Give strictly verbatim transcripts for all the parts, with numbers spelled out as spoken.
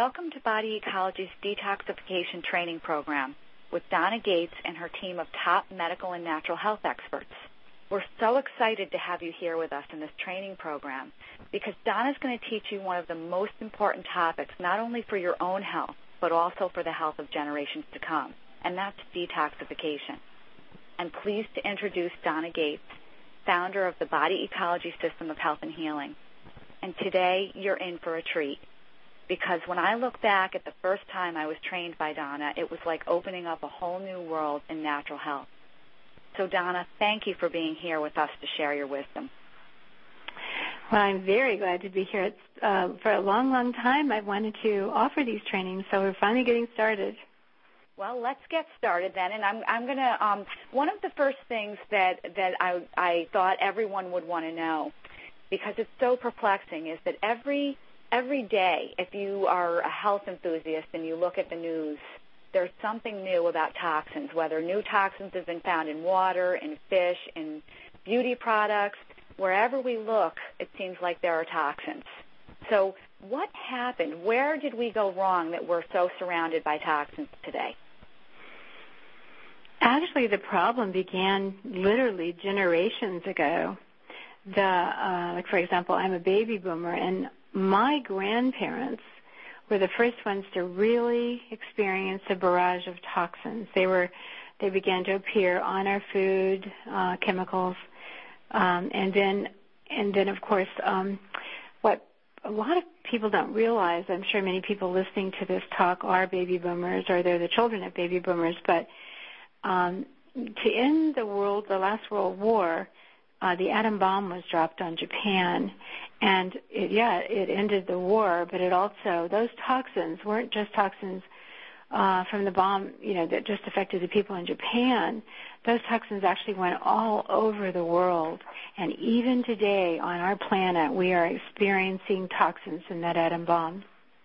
Welcome to Body Ecology's Detoxification Training Program with Donna Gates and her team of top medical and natural health experts. We're so excited to have you here with us in this training program because Donna's going to teach you one of the most important topics, not only for your own health, but also for the health of generations to come, and that's detoxification. I'm pleased to introduce Donna Gates, founder of the Body Ecology System of Health and Healing. And today, you're in for a treat. Because when I look back at the first time I was trained by Donna, it was like opening up a whole new world in natural health. So, Donna, thank you for being here with us to share your wisdom. Well, I'm very glad to be here. It's, uh, for a long, long time I've wanted to offer these trainings, so we're finally getting started. Well, let's get started then. And I'm, I'm going to, um, one of the first things that, that I, I thought everyone would want to know, because it's so perplexing, is that every Every day, if you are a health enthusiast and you look at the news, there's something new about toxins, whether new toxins have been found in water, in fish, in beauty products. Wherever we look, it seems like there are toxins. So what happened? Where did we go wrong that we're so surrounded by toxins today? Actually, the problem began literally generations ago. The, uh, like, for example, I'm a baby boomer, and my grandparents were the first ones to really experience a barrage of toxins. They were, they began to appear on our food, uh, chemicals, um, and then, and then of course, um, what a lot of people don't realize. I'm sure many people listening to this talk are baby boomers, or they're the children of baby boomers. But um, to end the world, the last World War, uh, the atom bomb was dropped on Japan. And, it, yeah, it ended the war, but it also, those toxins weren't just toxins uh, from the bomb, you know, that just affected the people in Japan. Those toxins actually went all over the world. And even today on our planet, we are experiencing toxins from that atom bomb.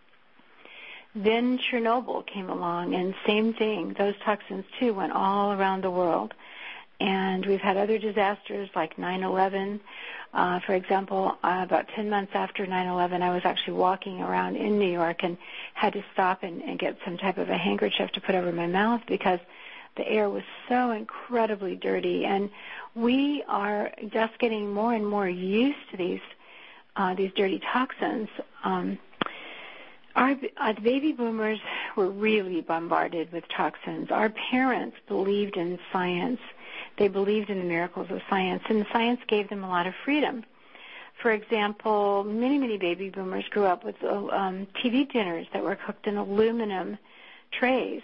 Then Chernobyl came along, and same thing. Those toxins, too, went all around the world. And we've had other disasters like nine eleven. Uh, for example, uh, about ten months after nine eleven, I was actually walking around in New York and had to stop and, and get some type of a handkerchief to put over my mouth because the air was so incredibly dirty. And we are just getting more and more used to these uh, these dirty toxins. Um, our uh, the baby boomers were really bombarded with toxins. Our parents believed in science. They believed in the miracles of science, and the science gave them a lot of freedom. For example, many, many baby boomers grew up with um, T V dinners that were cooked in aluminum trays.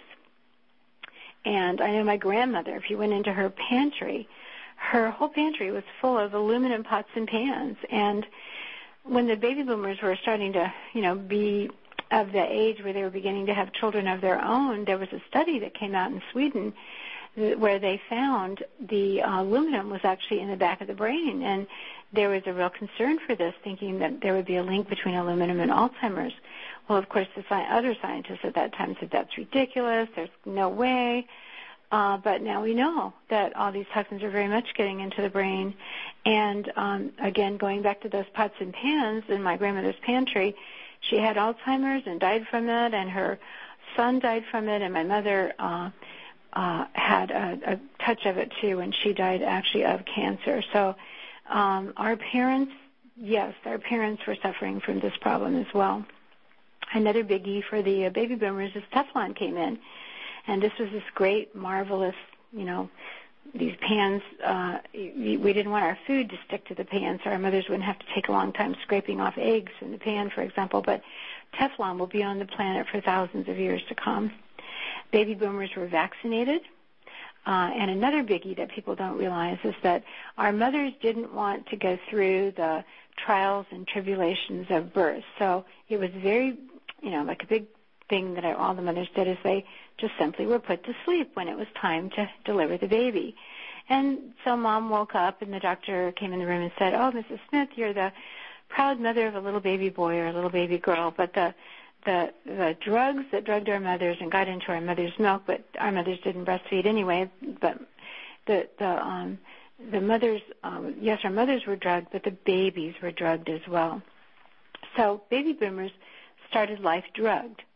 And I know my grandmother, if you went into her pantry, her whole pantry was full of aluminum pots and pans. And when the baby boomers were starting to, you know, be of the age where they were beginning to have children of their own, there was a study that came out in Sweden where they found the uh, aluminum was actually in the back of the brain. And there was a real concern for this, thinking that there would be a link between aluminum and Alzheimer's. Well, of course, the sci- other scientists at that time said that's ridiculous. There's no way. Uh, but now we know that all these toxins are very much getting into the brain. And, um, again, going back to those pots and pans in my grandmother's pantry, she had Alzheimer's and died from it, and her son died from it, and my mother uh, uh, had a, a touch of it, too, and she died actually of cancer. So um, our parents, yes, our parents were suffering from this problem as well. Another biggie for the uh, baby boomers is Teflon came in. And this was this great, marvelous, you know, these pans. Uh, we didn't want our food to stick to the pan, so our mothers wouldn't have to take a long time scraping off eggs in the pan, for example. But Teflon will be on the planet for thousands of years to come. Baby boomers were vaccinated. Uh, and another biggie that people don't realize is that our mothers didn't want to go through the trials and tribulations of birth. So it was very, you know, like a big thing that all the mothers did is they just simply were put to sleep when it was time to deliver the baby. And so Mom woke up and the doctor came in the room and said, "Oh, Missus Smith, you're the proud mother of a little baby boy or a little baby girl, but the the the drugs that drugged our mothers and got into our mother's milk, but our mothers didn't breastfeed anyway, but the the um the mothers um yes, our mothers were drugged, but the babies were drugged as well." So baby boomers started life drugged.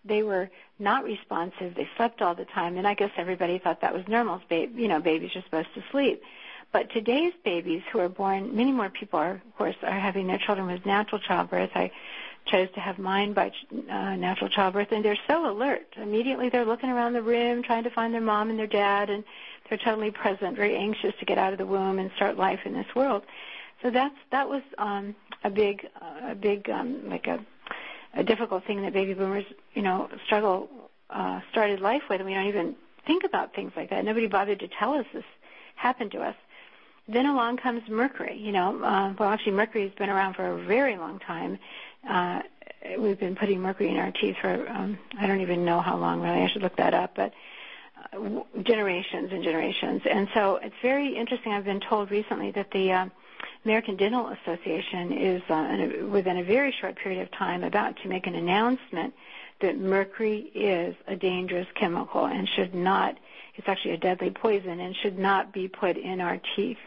they were not responsive. They slept all the time, and I guess everybody thought that was normal. You know, babies are supposed to sleep. But today's babies who are born, many more people are, of course, are having their children with natural childbirth. I chose to have mine by uh, natural childbirth, and they're so alert. Immediately they're looking around the room, trying to find their mom and their dad, and they're totally present, very anxious to get out of the womb and start life in this world. So that's that was um, a big, uh, a big um, like a, a difficult thing that baby boomers, you know, struggle uh, started life with, and we don't even think about things like that. Nobody bothered to tell us this happened to us. Then along comes mercury. You know, uh, well, actually, mercury has been around for a very long time. Uh, we've been putting mercury in our teeth for um, I don't even know how long, really. I should look that up, but uh, generations and generations. And so it's very interesting. I've been told recently that the uh, American Dental Association is, uh, in a, within a very short period of time, about to make an announcement that mercury is a dangerous chemical and should not, it's actually a deadly poison and should not be put in our teeth.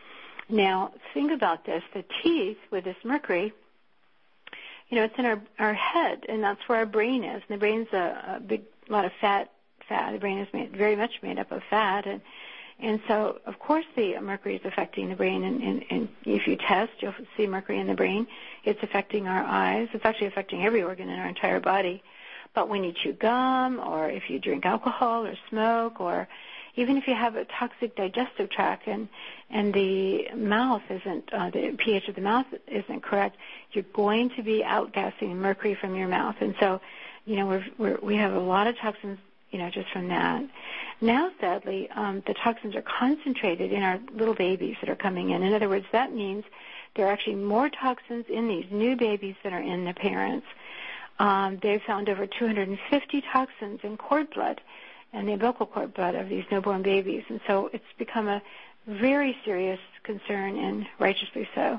Now, think about this. The teeth with this mercury, you know, it's in our, our head, and that's where our brain is. And the brain's a, a big lot of fat. Fat. The brain is made, very much made up of fat, and and so of course the mercury is affecting the brain. And, and, and if you test, you'll see mercury in the brain. It's affecting our eyes. It's actually affecting every organ in our entire body. But when you chew gum, or if you drink alcohol or smoke, or even if you have a toxic digestive tract and and the mouth isn't, uh, the pH of the mouth isn't correct, you're going to be outgassing mercury from your mouth. And so, you know, we're, we're, we have a lot of toxins, you know, just from that. Now, sadly, um, the toxins are concentrated in our little babies that are coming in. In other words, that means there are actually more toxins in these new babies than are in the parents. Um, they've found over two hundred fifty toxins in cord blood and the umbilical cord blood of these newborn babies. And so it's become a very serious concern, and righteously so.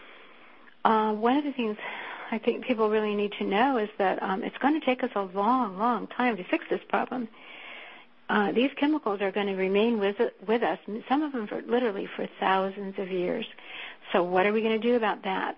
Uh, one of the things I think people really need to know is that um, it's going to take us a long, long time to fix this problem. Uh, these chemicals are going to remain with, with us, some of them for literally for thousands of years. So what are we going to do about that?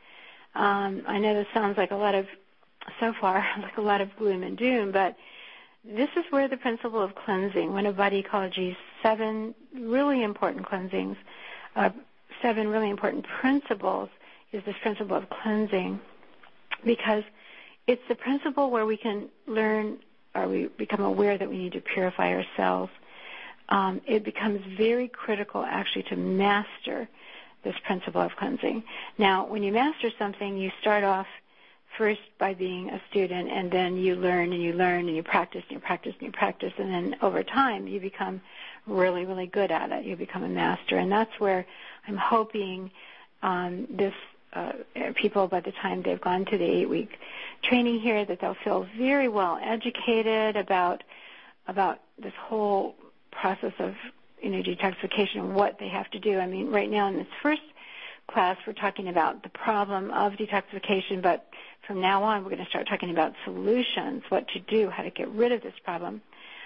Um, I know this sounds like a lot of, so far, like a lot of gloom and doom, but this is where the principle of cleansing, one of Body Ecology's seven really important cleansings, uh, seven really important principles, is this principle of cleansing, because it's the principle where we can learn, or we become aware that we need to purify ourselves. Um, it becomes very critical, actually, to master this principle of cleansing. Now, when you master something, you start off first by being a student, and then you learn and you learn and you practice and you practice and you practice, and then over time you become really, really good at it. You become a master, and that's where I'm hoping um, this uh, people, by the time they've gone to the eight-week training here, that they'll feel very well educated about about this whole process of, you know, detoxification and what they have to do. I mean, right now in this first class, we're talking about the problem of detoxification, but from now on, we're going to start talking about solutions, what to do, how to get rid of this problem.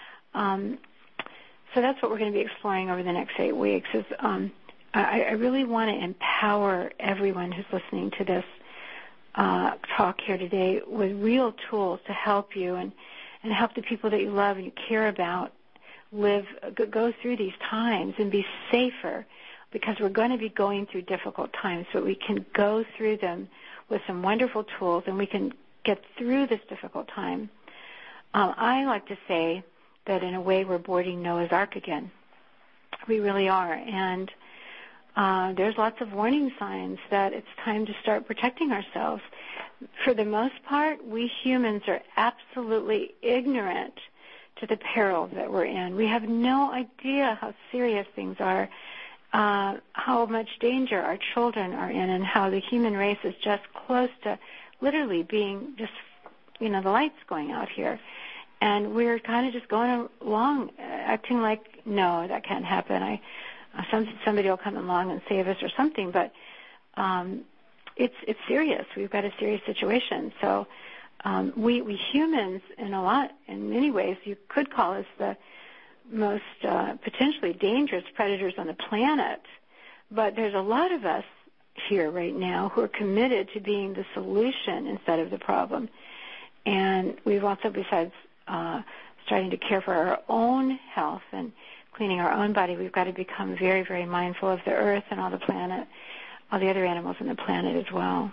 Um, so that's what we're going to be exploring over the next eight weeks. Is um, I, I really want to empower everyone who's listening to this uh, talk here today with real tools to help you and, and help the people that you love and you care about live, go through these times and be safer, because we're going to be going through difficult times, but we can go through them with some wonderful tools, and we can get through this difficult time. Um, I like to say that in a way we're boarding Noah's Ark again. We really are, and uh, there's lots of warning signs that it's time to start protecting ourselves. For the most part, we humans are absolutely ignorant to the peril that we're in. We have no idea how serious things are, Uh, how much danger our children are in, and how the human race is just close to literally being just, you know, the lights going out here. And we're kind of just going along, acting like, no, that can't happen. I, uh, some, somebody will come along and save us or something, but um, it's it's serious. We've got a serious situation. So um, we, we humans, in a lot, in many ways, you could call us the most uh, potentially dangerous predators on the planet, but there's a lot of us here right now who are committed to being the solution instead of the problem. And we've also, besides uh, starting to care for our own health and cleaning our own body, we've got to become very, very mindful of the earth and all the planet, all the other animals on the planet as well.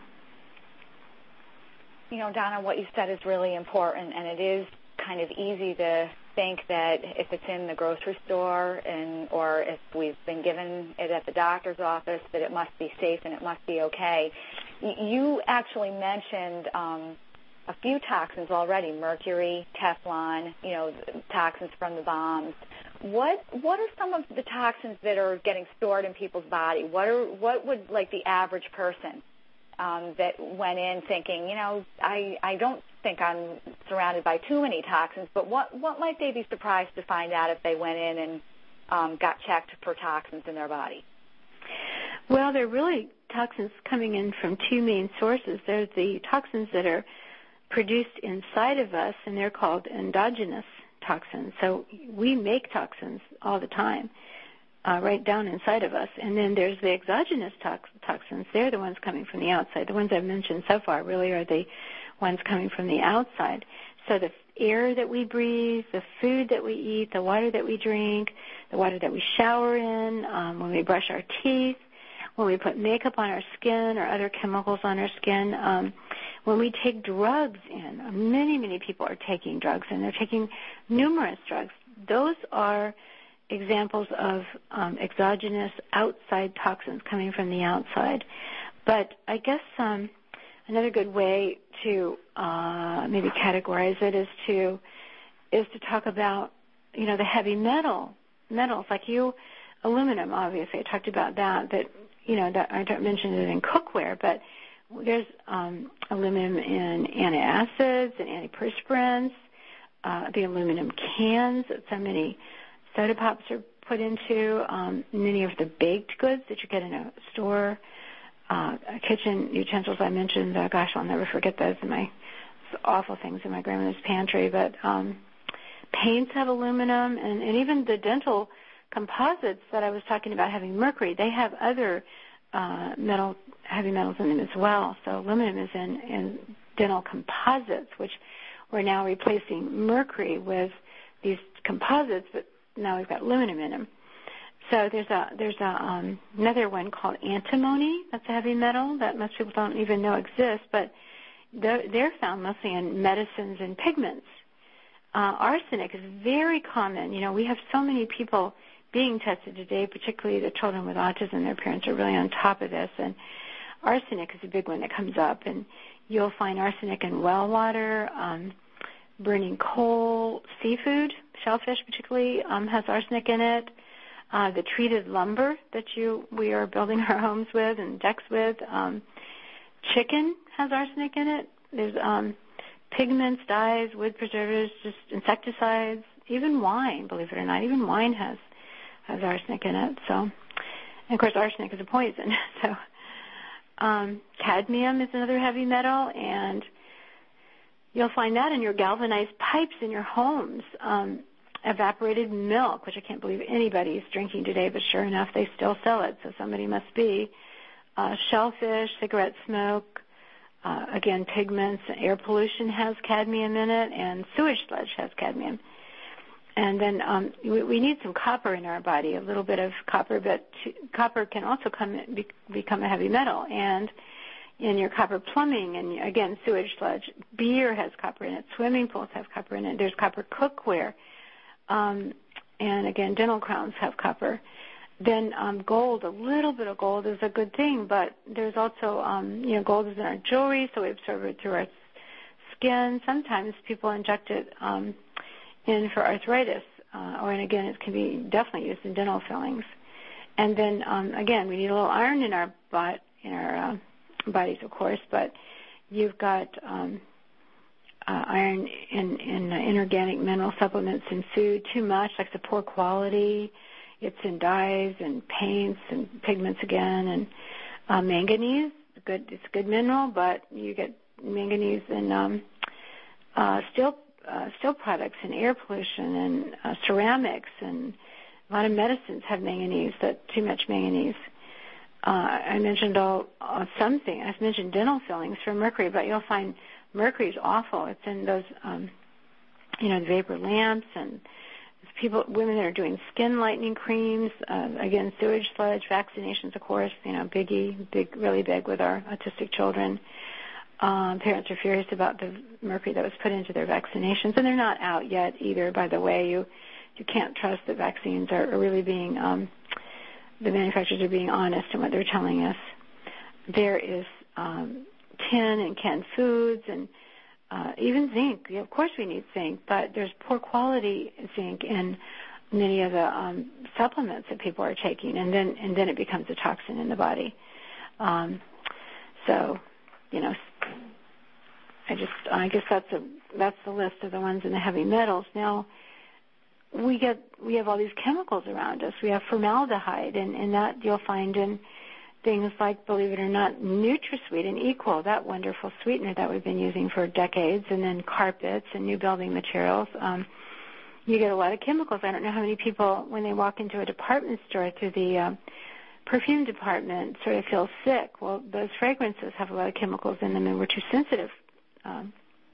You know, Donna, what you said is really important, and it is kind of easy to think that if it's in the grocery store and or if we've been given it at the doctor's office that it must be safe and it must be okay. You actually mentioned um, a few toxins already: mercury, Teflon, you know, toxins from the bombs. What what are some of the toxins that are getting stored in people's body? What are what would like the average person um, that went in thinking, you know, I I don't think I'm surrounded by too many toxins, but what what might they be surprised to find out if they went in and um, got checked for toxins in their body? Well, there are really toxins coming in from two main sources. There's the toxins that are produced inside of us, and they're called endogenous toxins. So we make toxins all the time, uh, right down inside of us. And then there's the exogenous tox- toxins. They're the ones coming from the outside. The ones I've mentioned so far really are the ones coming from the outside. So the air that we breathe, the food that we eat, the water that we drink, the water that we shower in, um, when we brush our teeth, when we put makeup on our skin or other chemicals on our skin, um, when we take drugs in. Many, many people are taking drugs, and they're taking numerous drugs. Those are examples of um, exogenous outside toxins coming from the outside. But I guess um, another good way to uh, maybe categorize it is to is to talk about, you know, the heavy metal metals like you, aluminum. Obviously, I talked about that. That you know, that I don't mention it in cookware, but there's um, aluminum in antacids and antiperspirants, uh, the aluminum cans that so many soda pops are put into, um, many of the baked goods that you get in a store, uh, kitchen utensils I mentioned. Uh, gosh, I'll never forget those in my awful things in my grandmother's pantry. But um, paints have aluminum, and, and even the dental composites that I was talking about having mercury, they have other uh, metal, heavy metals in them as well. So aluminum is in, in dental composites, which we're now replacing mercury with these composites, but now we've got aluminum in them. So there's a there's a um, another one called antimony. That's a heavy metal that most people don't even know exists, but they're, they're found mostly in medicines and pigments. Uh, arsenic is very common. You know, we have so many people being tested today, particularly the children with autism. Their parents are really on top of this, and arsenic is a big one that comes up. And you'll find arsenic in well water, um, burning coal, seafood, shellfish particularly, um, has arsenic in it. Uh, the treated lumber that you we are building our homes with and decks with, um, chicken has arsenic in it. There's um, pigments, dyes, wood preservatives, just insecticides, even wine. Believe it or not, even wine has has arsenic in it. So, and of course, arsenic is a poison. So, um, cadmium is another heavy metal, and you'll find that in your galvanized pipes in your homes. Um, evaporated milk, which I can't believe anybody is drinking today, but sure enough, they still sell it, so somebody must be. Uh, shellfish, cigarette smoke, uh, again, pigments, air pollution has cadmium in it, and sewage sludge has cadmium. And then um, we, we need some copper in our body, a little bit of copper, but t- copper can also come be, become a heavy metal. And in your copper plumbing, and again, sewage sludge, beer has copper in it, swimming pools have copper in it, there's copper cookware. Um, and again, dental crowns have copper. Then um, gold, a little bit of gold is a good thing, but there's also, um, you know, gold is in our jewelry, so we absorb it through our skin. Sometimes people inject it um, in for arthritis, uh, or and again, it can be definitely used in dental fillings. And then um, again, we need a little iron in our bot, in our uh, bodies, of course, but you've got um, Uh, iron in, in uh, inorganic mineral supplements in food too much, like the poor quality. It's in dyes and paints and pigments again. And uh, manganese, good. It's a good mineral, but you get manganese in um, uh, steel uh, steel products and air pollution and uh, ceramics, and a lot of medicines have manganese. That too much manganese. Uh, I mentioned all uh, something. I've mentioned dental fillings for mercury, but you'll find mercury is awful. It's in those, um, you know, the vapor lamps, and people, women that are doing skin lightening creams. Uh, again, sewage sludge, vaccinations, of course, you know, biggie, big, really big with our autistic children. Um, parents are furious about the mercury that was put into their vaccinations, and they're not out yet either. By the way, you you can't trust that vaccines are, are really being um, the manufacturers are being honest in what they're telling us. There is um, tin and canned foods, and uh, even zinc. Yeah, of course, we need zinc, but there's poor quality zinc in many of the um, supplements that people are taking, and then and then it becomes a toxin in the body. Um, so. You know, I just, I guess that's a, that's the list of the ones in the heavy metals. Now, we get, we have all these chemicals around us. We have formaldehyde, and, and that you'll find in things like, believe it or not, NutraSweet and Equal, that wonderful sweetener that we've been using for decades, and then carpets and new building materials. Um, you get a lot of chemicals. I don't know how many people, when they walk into a department store through the uh, perfume department, sort of feel sick. Well, those fragrances have a lot of chemicals in them, and we're too sensitive. Um,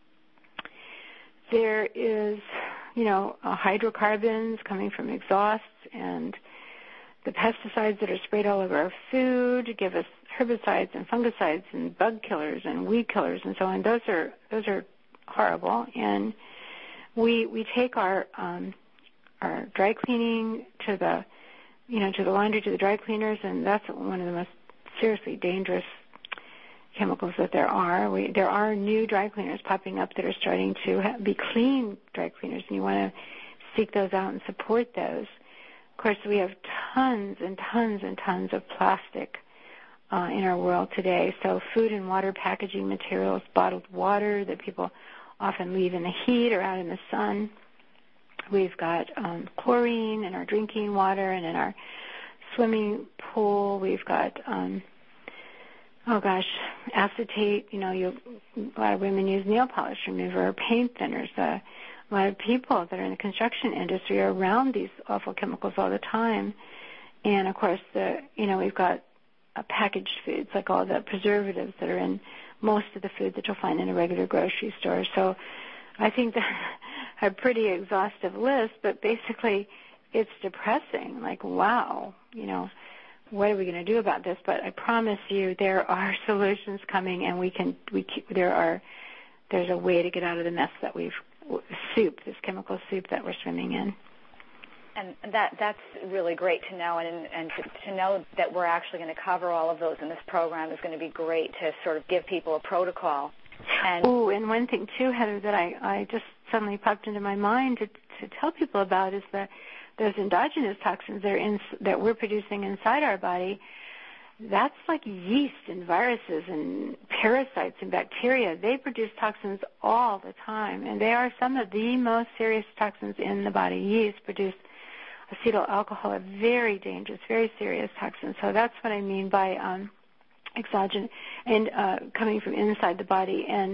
there is, you know, uh, hydrocarbons coming from exhausts, and the pesticides that are sprayed all over our food give us herbicides and fungicides and bug killers and weed killers and so on. Those are those are horrible, and we we take our um, our dry cleaning to the you know, to the laundry, to the dry cleaners, and that's one of the most seriously dangerous chemicals that there are. We, there are new dry cleaners popping up that are starting to ha- be clean dry cleaners, and you want to seek those out and support those. Of course, we have tons and tons and tons of plastic uh, in our world today. So food and water packaging materials, bottled water that people often leave in the heat or out in the sun. We've got um, chlorine in our drinking water and in our swimming pool. We've got, um, oh gosh, acetate. You know, you, a lot of women use nail polish remover or paint thinners. Uh, a lot of people that are in the construction industry are around these awful chemicals all the time. And of course, the you know we've got uh, packaged foods, like all the preservatives that are in most of the food that you'll find in a regular grocery store. So I think that a pretty exhaustive list, but basically it's depressing. Like, wow, you know, what are we going to do about this? But I promise you there are solutions coming, and we can, we there are, there's a way to get out of the mess that we've, soup, this chemical soup that we're swimming in. And that that's really great to know, and, and to, to know that we're actually going to cover all of those in this program is going to be great to sort of give people a protocol. And oh, and one thing too, Heather, that I, I just suddenly popped into my mind to, to tell people about is that those endogenous toxins that, are in, that we're producing inside our body, that's like yeast and viruses and parasites and bacteria. They produce toxins all the time, and they are some of the most serious toxins in the body. Yeast produce acetyl alcohol, a very dangerous, very serious toxin. So that's what I mean by um, exogenous and uh, coming from inside the body. And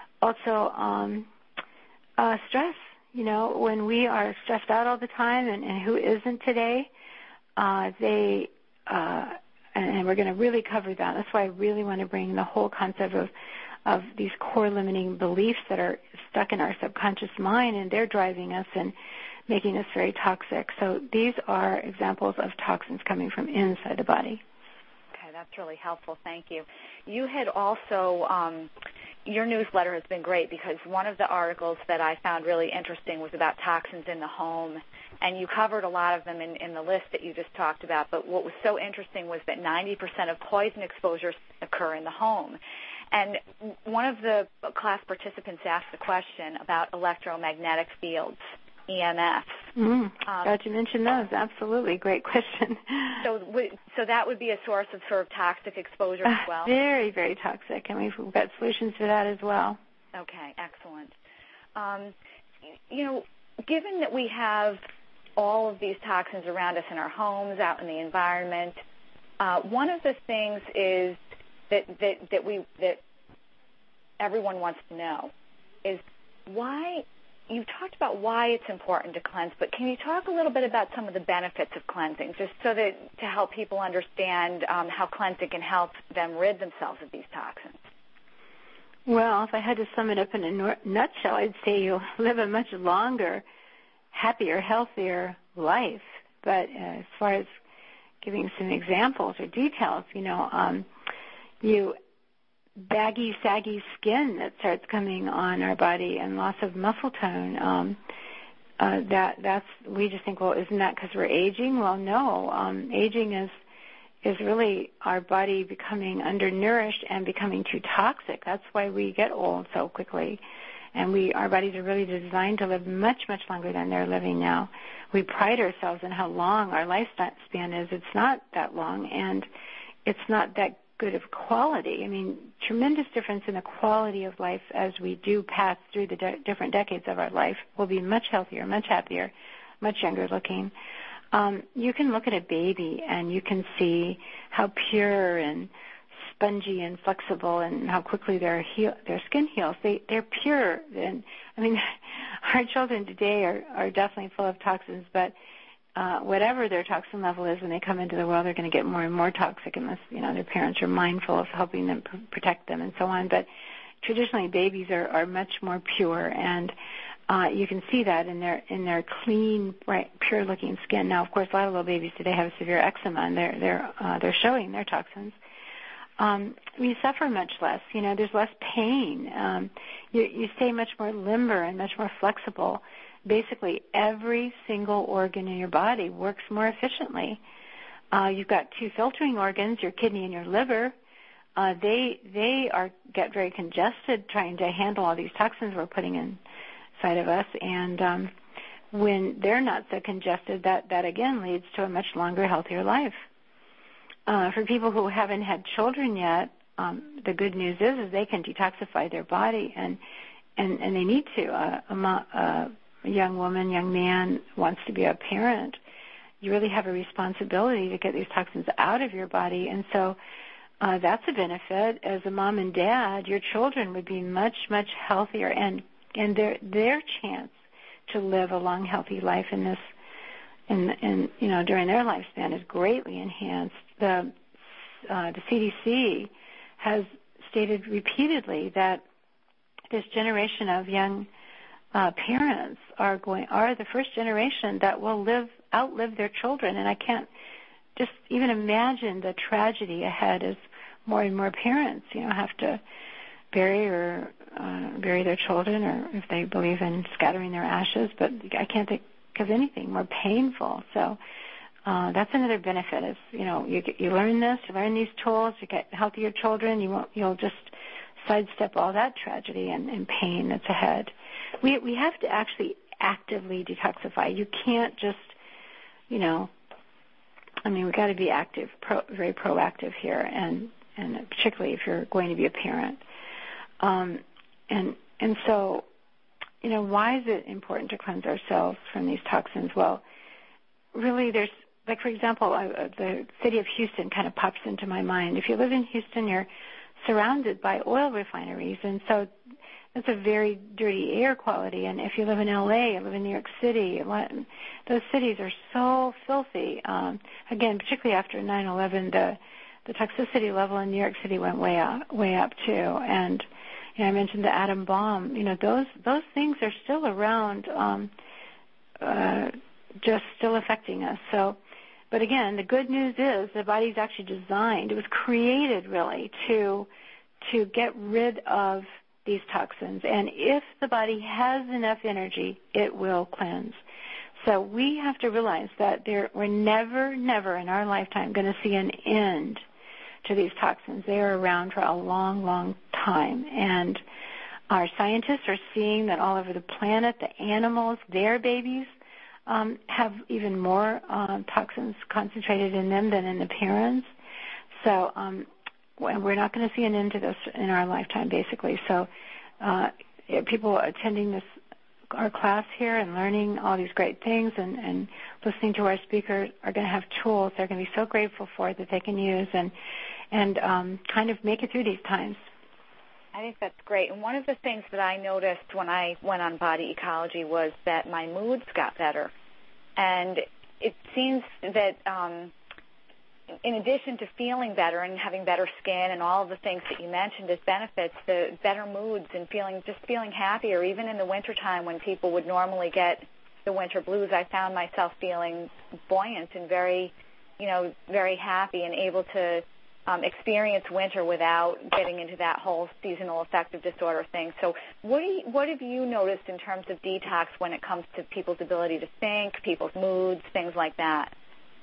also um, uh, stress. You know, when we are stressed out all the time, and, and who isn't today, uh, they, uh, and, and we're going to really cover that. That's why I really want to bring the whole concept of, of these core limiting beliefs that are stuck in our subconscious mind, and they're driving us and making us very toxic. So these are examples of toxins coming from inside the body. Okay, that's really helpful. Thank you. You had also, um, your newsletter has been great because one of the articles that I found really interesting was about toxins in the home, and you covered a lot of them in, in the list that you just talked about. But what was so interesting was that ninety percent of poison exposures occur in the home. And one of the class participants asked the question about electromagnetic fields, E M Fs. Mm, um, glad you mentioned those. Absolutely. Great question. So so that would be a source of sort of toxic exposure as well? Uh, very, very toxic, and we've got solutions for that as well. Okay, excellent. Um, you know, given that we have all of these toxins around us in our homes, out in the environment, uh, one of the things is that, that, that we that everyone wants to know is why. You've talked about why it's important to cleanse, but can you talk a little bit about some of the benefits of cleansing, just so that to help people understand um, how cleansing can help them rid themselves of these toxins? Well, if I had to sum it up in a nutshell, I'd say you'll live a much longer, happier, healthier life. But uh, as far as giving some examples or details, you know, um, you baggy, saggy skin that starts coming on our body and loss of muscle tone. Um, uh, that that's we just think, well, isn't that because we're aging? Well, no. Um, aging is is really our body becoming undernourished and becoming too toxic. That's why we get old so quickly. And we, our bodies are really designed to live much, much longer than they're living now. We pride ourselves in how long our lifespan is. It's not that long, and it's not that good of quality. I mean, tremendous difference in the quality of life as we do pass through the de- different decades of our life. We'll be much healthier, much happier, much younger looking. Um, you can look at a baby and you can see how pure and spongy and flexible and how quickly their heal, their skin heals. They, they're pure. And I mean, our children today are, are definitely full of toxins, but uh, whatever their toxin level is when they come into the world, they're going to get more and more toxic unless, you know, their parents are mindful of helping them pr- protect them and so on. But traditionally, babies are, are much more pure, and Uh, you can see that in their in their clean, bright, pure-looking skin. Now, of course, a lot of little babies today have severe eczema, and they're they're uh, they're showing their toxins. Um, we suffer much less. You know, there's less pain. Um, you you stay much more limber and much more flexible. Basically, every single organ in your body works more efficiently. Uh, you've got two filtering organs, your kidney and your liver. Uh, they they are get very congested trying to handle all these toxins we're putting in. Side of us, and um, when they're not so congested, that, that again leads to a much longer, healthier life. Uh, for people who haven't had children yet, um, the good news is, is they can detoxify their body, and and, and they need to. Uh, a, a young woman, young man wants to be a parent. You really have a responsibility to get these toxins out of your body, and so uh, that's a benefit. As a mom and dad, your children would be much, much healthier, and and their their chance to live a long, healthy life in this, in, in you know, during their lifespan is greatly enhanced. The uh, the C D C has stated repeatedly that this generation of young uh, parents are going are the first generation that will live outlive their children, and I can't just even imagine the tragedy ahead as more and more parents, you know, have to bury or uh, bury their children, or if they believe in scattering their ashes. But I can't think of anything more painful. So uh, that's another benefit. Is you know you you learn this, you learn these tools, you get healthier children. You won't you'll just sidestep all that tragedy and, and pain that's ahead. We we have to actually actively detoxify. You can't just you know. I mean, we've got to be active, pro, very proactive here, and and particularly if you're going to be a parent. Um, and and so, you know, why is it important to cleanse ourselves from these toxins? Well, really, there's, like, for example, I, uh, the city of Houston kind of pops into my mind. If you live in Houston, you're surrounded by oil refineries, and so that's a very dirty air quality. And if you live in L A, you live in New York City, those cities are so filthy. Um, again, particularly after nine eleven, the the toxicity level in New York City went way up, way up too. And you know, I mentioned the atom bomb. You know, those those things are still around, um, uh, just still affecting us. So, but again, the good news is the body's actually designed. It was created really to to get rid of these toxins, and if the body has enough energy, it will cleanse. So we have to realize that there, we're never, never in our lifetime going to see an end to these toxins. They are around for a long, long time, and our scientists are seeing that all over the planet, the animals, their babies, um, have even more um, toxins concentrated in them than in the parents. So um, we're not going to see an end to this in our lifetime, basically. So uh, people attending this our class here and learning all these great things and, and listening to our speakers are going to have tools they're going to be so grateful for that they can use and and um, kind of make it through these times. I think that's great. And one of the things that I noticed when I went on Body Ecology was that my moods got better. And it seems that um, in addition to feeling better and having better skin and all of the things that you mentioned as benefits, the better moods and feeling just feeling happier, even in the wintertime when people would normally get the winter blues, I found myself feeling buoyant and very, you know, very happy and able to um, experience winter without getting into that whole seasonal affective disorder thing. So what, do you, what have you noticed in terms of detox when it comes to people's ability to think, people's moods, things like that?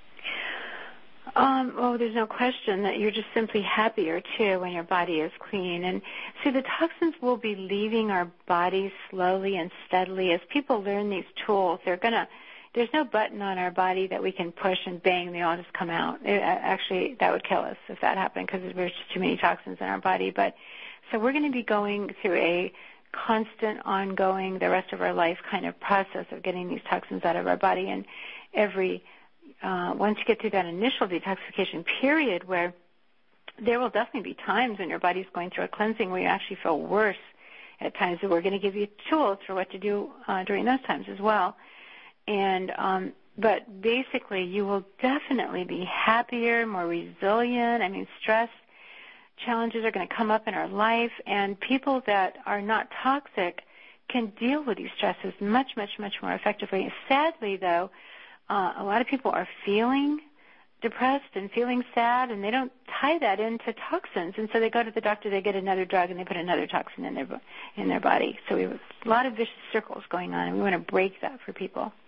Um, well, there's no question that you're just simply happier, too, when your body is clean. And so the toxins will be leaving our bodies slowly and steadily. As people learn these tools, they're going to, there's no button on our body that we can push and bang, they all just come out. It, actually, that would kill us if that happened because there's just too many toxins in our body. But so we're going to be going through a constant, ongoing, the rest of our life kind of process of getting these toxins out of our body. And every Uh, once you get through that initial detoxification period where there will definitely be times when your body's going through a cleansing where you actually feel worse at times, and we're going to give you tools for what to do uh, during those times as well. And um, but basically you will definitely be happier, more resilient. I mean, stress challenges are going to come up in our life, and people that are not toxic can deal with these stresses much, much, much more effectively. Sadly, though, Uh, a lot of people are feeling depressed and feeling sad, and they don't tie that into toxins. And so they go to the doctor, they get another drug, and they put another toxin in their in their body. So we have a lot of vicious circles going on, and we want to break that for people.